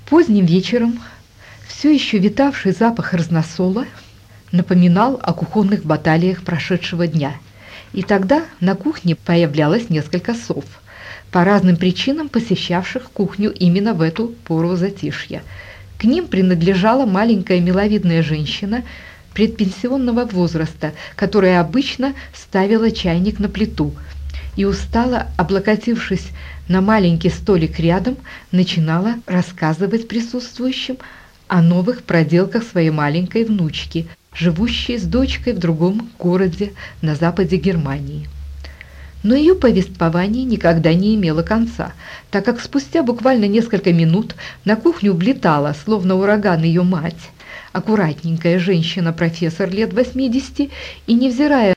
Поздним вечером все еще витавший запах разносола напоминал о кухонных баталиях прошедшего дня, и тогда на кухне появлялось несколько сов, по разным причинам посещавших кухню именно в эту пору затишья. К ним принадлежала маленькая миловидная женщина предпенсионного возраста, которая обычно ставила чайник на плиту и, устало облокотившись на маленький столик рядом, начинала рассказывать присутствующим о новых проделках своей маленькой внучки, живущей с дочкой в другом городе на западе Германии. Но ее повествование никогда не имело конца, так как спустя буквально несколько минут на кухню влетала, словно ураган, ее мать, аккуратненькая женщина-профессор лет 80, и, невзирая